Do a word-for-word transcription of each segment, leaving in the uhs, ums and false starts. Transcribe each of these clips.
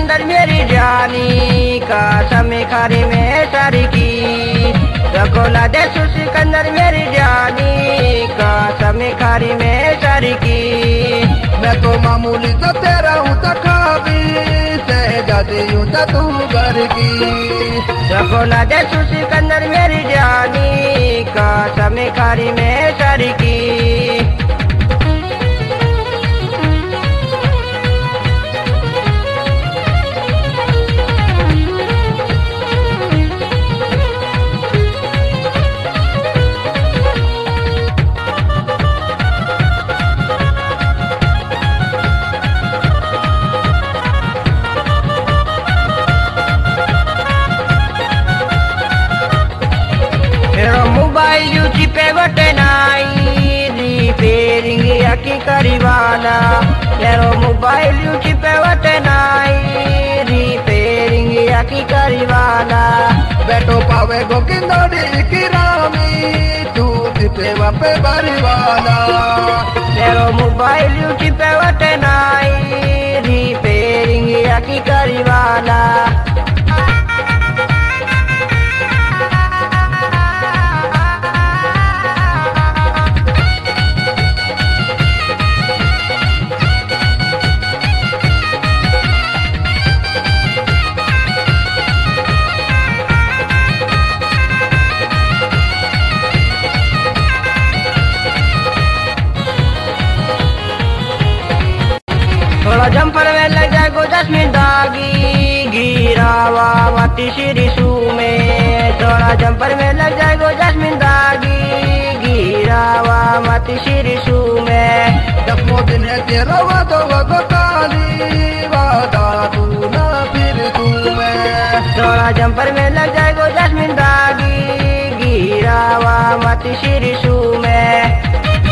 सिकंदर मेरी जानी कसम खारी में सारी की रखोला दे सिकंदर मेरी जानी कसम खारी में सारी की। मैं तो मामूली तो तेरा हूँ तो खाबी शहजादी हूँ तो तू घर की। रखोला दे सिकंदर मेरी जानी कसम खारी में सारी की। मोबाइल यूजी पे बटनाई रिपेयरिंग की करीवाना मेरो मोबाइल यूजी पे बटनाई रिपेयरिंग की करीवाना। बैठो पावे गो किंदड़ी की रामी तू पे वापे बरीवाना। मेरो मोबाइल यूजी पे बटनाई रिपेयरिंग की करीवाना। थोड़ा जंपर में लग जाए गो जस्मिन दागी गिरावा वाती शिरीसू में। थोड़ा जंपर में लग जाए गो जस्मिन दागी गिरावा वाती शिरीसू में। दसमो दिन है तेरा वादो वादो काली वादा तू ना फिर तू में। थोड़ा जंपर में लग जाए गो जस्मिन दागी गिरावा वाती शिरीसू में।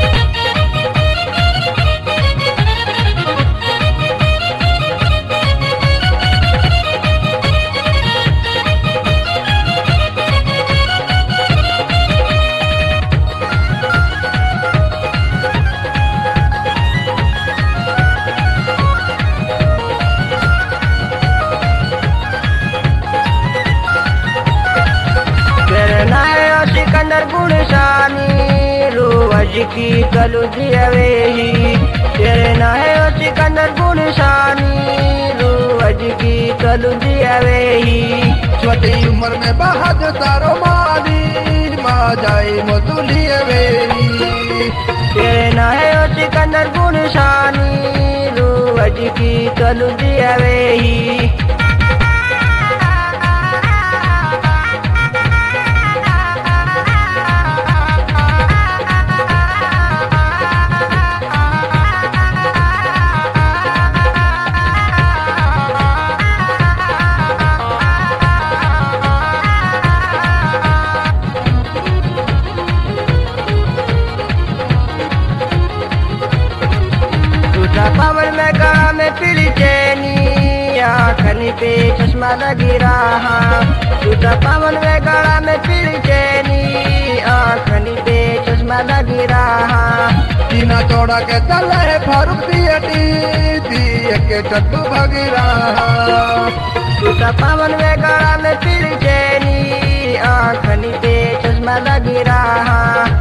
सिकंदर गुणशानी रोज की कलु दियवेही तेरे ना है सिकंदर गुणशानी रोज की कलु दियवेही। छोटी उम्र में बहद तारो माली माँ जाए मधुलिए वेरी। तेरे ना है सिकंदर गुणशानी रोज की कलु दियवेही। पावन में गला में पीली चैनी आँखनी पे चश्मा लगी रहा। टूटा पावन में गला में पीली चैनी आँखनी पे चश्मा लगी रहा। सीना चौड़ा के चल है फारूक दियटी दिए के टट्टू भगी रहा। टूटा पावन में गला में पीली चैनी आँखनी पे चश्मा लगी रहा।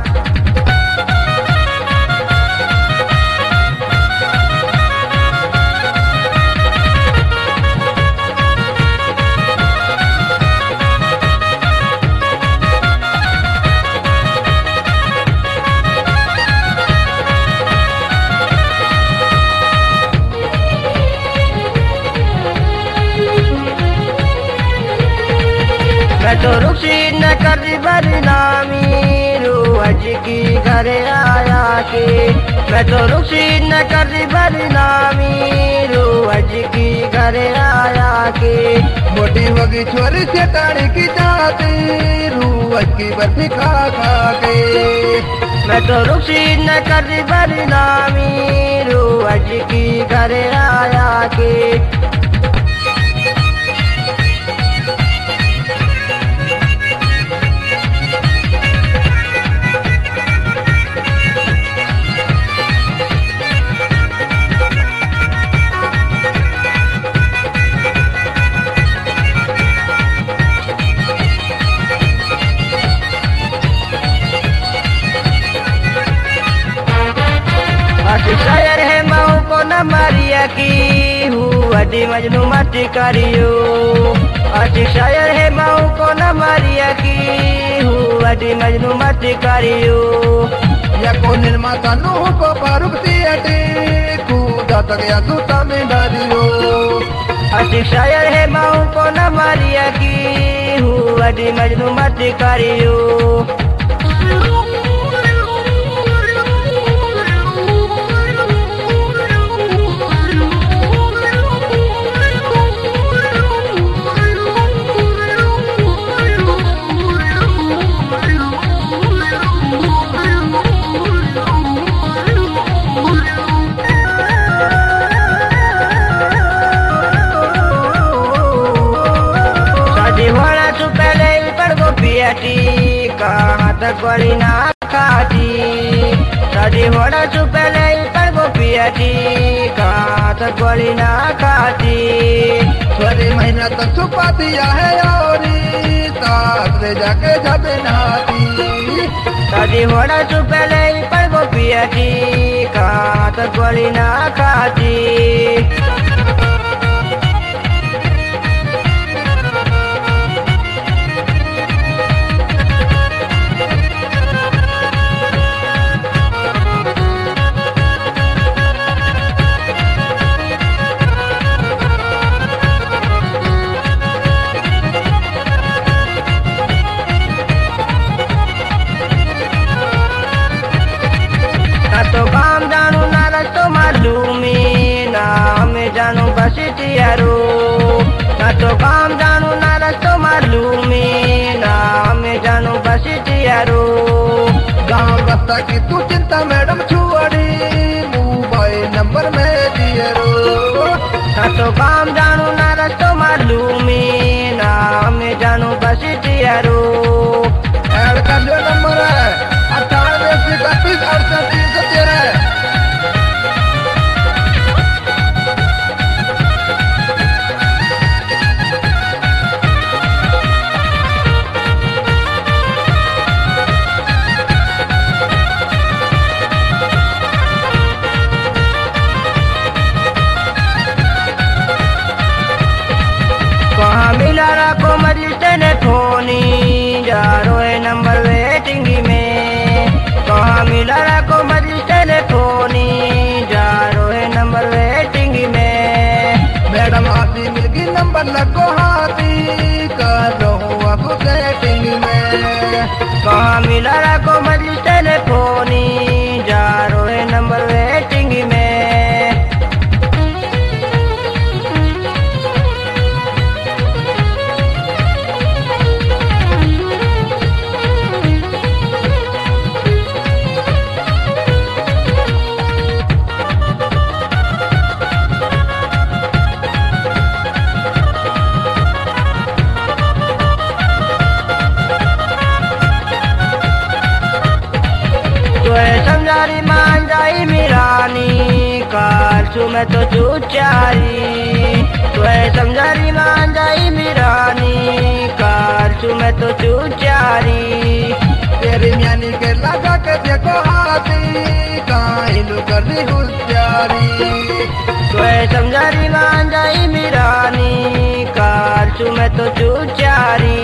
मैं तो रुखी न कर बदनामी रोज की घर आया के। मैं तो रुखी न कर बदनामी रोज की घर आया के। मोटी वगी छोरी से टाड़ी की जाती रोज की बर्फी खा खा के। मैं तो रुखी न कर बदनामी रोज की घर आया के। की हूँ वडी मजनू मत करियो। आशिक शायर है माऊ को न मारिया की हूँ वडी मजनू मत करियो। या को निर्माता नूह को फारूक थिएटी कूदा तक या सूता में डालियो। आशिक शायर है माऊ को न मारिया की हूँ वडी मजनू मत करियो। कहाँ तक बड़ी ना खाती शादी होना चु पहले पर वो पियाती कहाँ तक बड़ी ना खाती। थोड़ी महीना तक छुपा दिया है और साथ ले जाके जब नहाती। शादी होना चु पहले पर वो पियाती कहाँ तक बड़ी ना खाती। तो काम जानू ना रस्तो मालूमी ना हमें जानू बस तियारो। ना तो काम जानू ना रस्तो मालूमी ना हमें जानू बस तियारो। गाँव रास्ता की तू चिंता मैडम छुआड़ी मोबाइल नंबर में दिए रो। ना तो काम जानू ना रस्तो मालूमी ना हमें जानू बस तियारो। ऐड कर लो नंबर है अठानवे इकतीस अड़सठ तीन सौ तेरह। कहाँ मिला रखो मजलिस टेलीफोनी जा रोए नंबर वेटिंग में। कहाँ मिला रखो मजलिस टेलीफोनी जा रोए नंबर वेटिंग में। मैडम आती मिलगी नंबर लगो हाथी कर रहो अब सेटिंग में। कहाँ मिला रखो मजलिस टेलीफोनी जा रोए नंबर वेटिंग में। समझारी मान जाई मिरानी काल छू मैं तो चूचारी। तो समझारी मान जाई मिरानी काल छू मैं तो चूचारी। तेरी म्यानी के लगा के देखो हाथी काहिलू कर दी होशियारी। तो समझारी मान जाई मिरानी काल छू मैं तो चूचारी।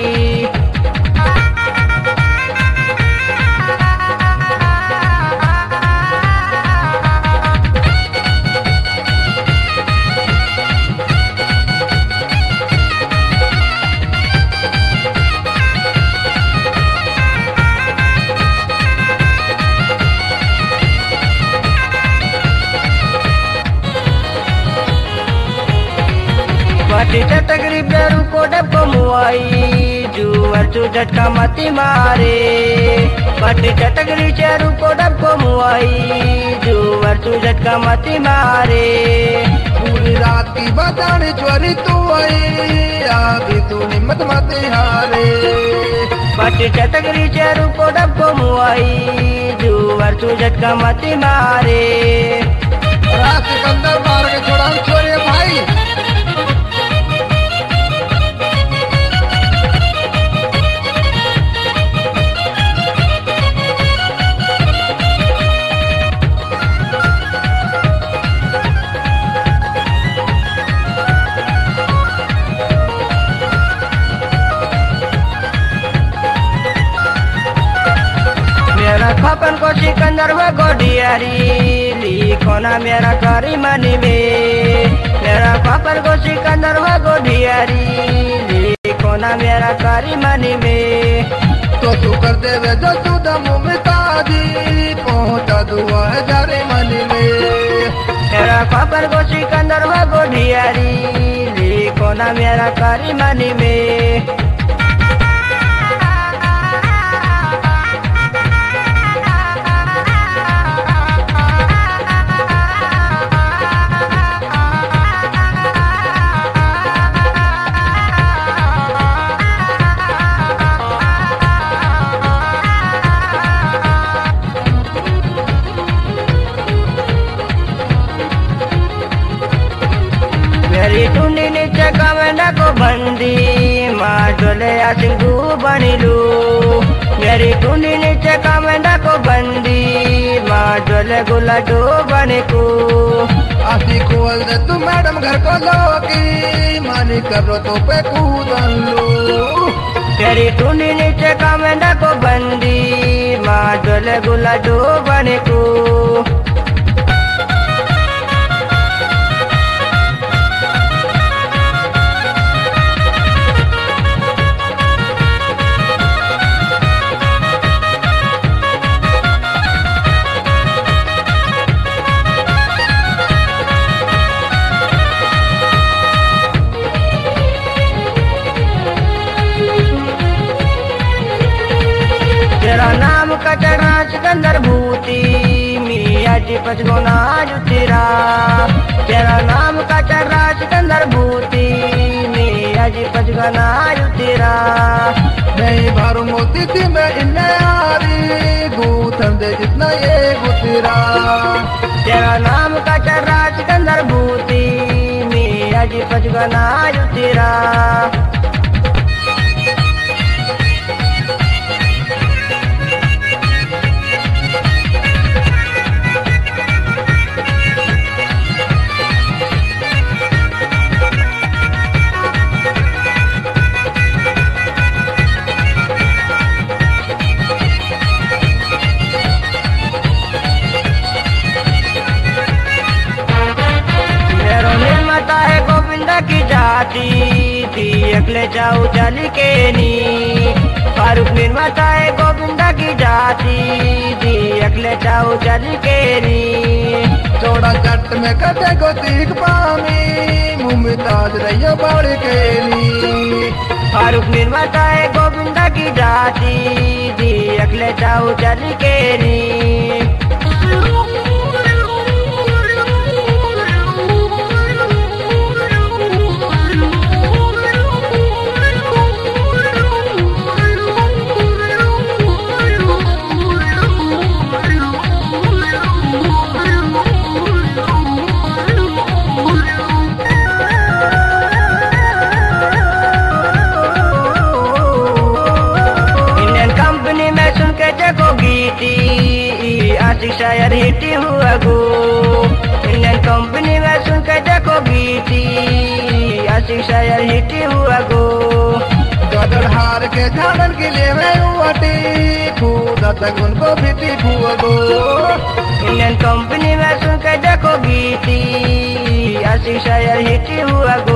पटी चटकरी बेरू को डबको मुआई जुअर चू झटका मती मारे। पटी चटकरी चेरू को डबको मुआई जुअर चू झटका मती मारे। पूरी रात की बतानी चोरी तू आई आधी तू हिम्मत मत हारे। पटी चटकरी चेरू को डबको मुआई जुअर चू झटका मती मारे। रात सिकंदर मार के छोड़ा छोरे भाई। सिकंदर हुआ गोडियारी, लिखो ना मेरा करी मनी में। मेरा पापर को सिकंदर हुआ गोडियारी, लिखो ना मेरा करी मनी में। तो तू कर देवे जो तू दमू में ताजी, पहुँचा दुआ है जारे मनी में। मेरा पापर को सिकंदर हुआ गोडियारी, लिखो ना मेरा करी मनी में। मेरी टुंडी नीचे कमेंडा को बंदी, माँ डोले आसिंगू बनिलू। मेरी टुंडी नीचे कमेंडा को बंदी, माँ डोले गुलाडू बनिकू। आसी कोल दे तू मैडम घर को लोगी, मानी करो तो पे कूदन लो। मेरी टुंडी नीचे कमेंडा को बंदी, माँ डोले गुलाडू बनिकू। तेरा नाम कचरा सिकंदर भूती, मियाँ जी पचगोना जुतिरा। तेरा नाम कचरा सिकंदर भूती, मियाँ जी पचगोना जुतिरा। नहीं भारू मोती थी मैं इन्ने आरी, गूथन दे जितना ये गुतिरा। तेरा नाम कचरा सिकंदर भूती, मियाँ जी पचगोना जुतिरा। की जाती थी अगले जाऊ चली के नी। फारूक निर्माता है गोविंदा की जाती थी अगले जाऊ चली के नी। चौड़ा चट में कटे को तीख पामी, मुमताज रहियो बाड़ के नी। फारूक निर्माता है गोविंदा की जाती थी अगले जाऊ चली के नी। आशिक शायर हिटी हुआ गो, इंडियन कंपनी में सुन के देखो गीती। आशिक शायर हिटी हुआ गो, गदर हार के झाड़न के लिए मैं उठी, खुदा तक उनको भीती हुआ गो। इंडियन कंपनी में सुन के देखो गीती। आशिक शायर हिटी हुआ गो।